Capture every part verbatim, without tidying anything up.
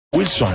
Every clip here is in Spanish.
Wilson.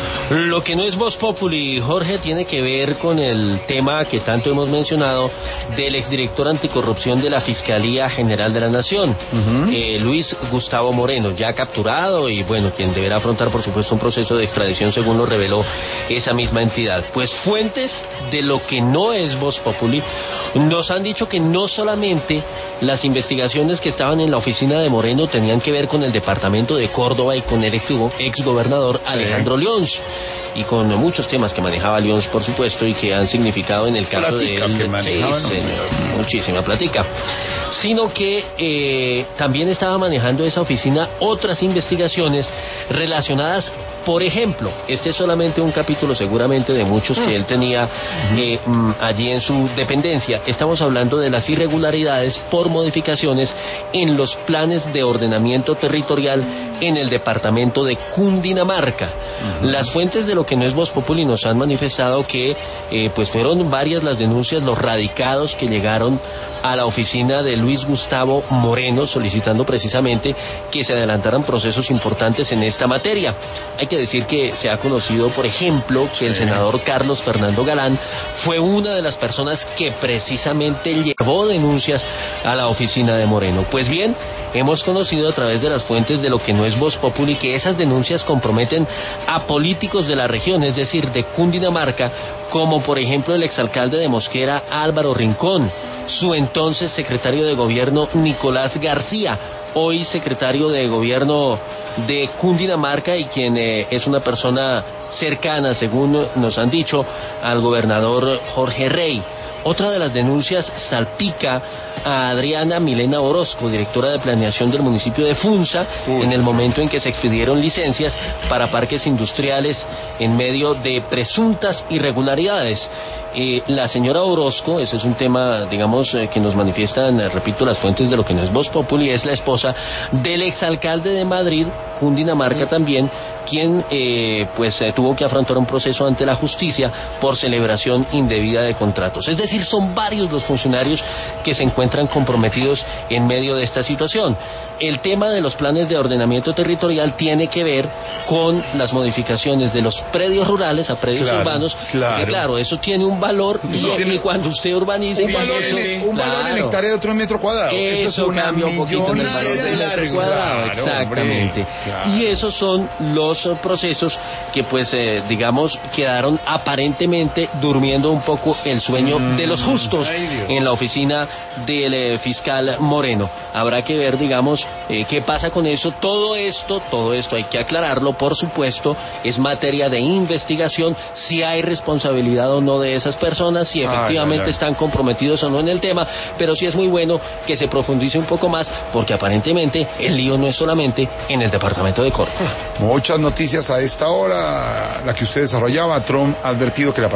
Lo que no es Voz Populi, Jorge, tiene que ver con el tema que tanto hemos mencionado del exdirector anticorrupción de la Fiscalía General de la Nación, uh-huh. eh, Luis Gustavo Moreno, ya capturado y bueno, quien deberá afrontar por supuesto un proceso de extradición según lo reveló esa misma entidad. Pues fuentes de lo que no es Voz Populi nos han dicho que no solamente las investigaciones que estaban en la oficina de Moreno tenían que ver con el departamento de Córdoba y con el exgobernador Alejandro Lyons, y con muchos temas que manejaba Lyons, por supuesto, y que han significado en el caso platica de él, que sí, no, señor, no. muchísima plática, sino que eh, también estaba manejando esa oficina otras investigaciones relacionadas, por ejemplo, este es solamente un capítulo seguramente de muchos que él tenía eh, allí en su dependencia. Estamos hablando de las irregularidades por modificaciones en los planes de ordenamiento territorial en el departamento de Cundinamarca. Uh-huh. Las fuentes de lo que no es Voz Populi nos han manifestado que eh, pues fueron varias las denuncias, los radicados que llegaron a la oficina de Luis Gustavo Moreno solicitando precisamente que se adelantaran procesos importantes en esta materia. Hay que decir que se ha conocido, por ejemplo, que el senador Carlos Fernando Galán fue una de las personas que precisamente llevó denuncias a la oficina de Moreno. Pues bien, hemos conocido a través de las fuentes de lo que no es Voz Populi que esas denuncias comprometen a políticos de la región, es decir, de Cundinamarca, como por ejemplo el exalcalde de Mosquera, Álvaro Rincón, su entonces secretario de gobierno, Nicolás García, hoy secretario de gobierno de Cundinamarca y quien eh, es una persona cercana, según nos han dicho, al gobernador Jorge Rey. Otra de las denuncias salpica a Adriana Milena Orozco, directora de planeación del municipio de Funza, Uy. en el momento en que se expidieron licencias para parques industriales en medio de presuntas irregularidades. Eh, la señora Orozco, ese es un tema, digamos, eh, que nos manifiestan, eh, repito, las fuentes de lo que no es Voz Populi, es la esposa del exalcalde de Madrid, Cundinamarca mm. también, quien eh, pues eh, tuvo que afrontar un proceso ante la justicia por celebración indebida de contratos. Es decir, son varios los funcionarios que se encuentran comprometidos en medio de esta situación. El tema de los planes de ordenamiento territorial tiene que ver con las modificaciones de los predios rurales a predios claro, urbanos, claro. que claro, eso tiene un valor, y, tiene y cuando usted urbaniza un valor, eso, en, un claro, valor en hectárea de otro metro cuadrado, eso, eso es una cambia un poquito en el valor del metro cuadrado, claro, exactamente, hombre, claro. Y esos son los procesos que pues eh, digamos quedaron aparentemente durmiendo un poco el sueño mm, de los justos en la oficina del eh, fiscal Moreno. Habrá que ver, digamos, eh, qué pasa con eso. Todo esto, todo esto hay que aclararlo, por supuesto, es materia de investigación, si hay responsabilidad o no de esas personas, si efectivamente ay, ay, ay. están comprometidos o no en el tema, pero sí es muy bueno que se profundice un poco más, porque aparentemente el lío no es solamente en el departamento de Córdoba. Muchas noticias a esta hora, la que usted desarrollaba. Trump ha advertido que la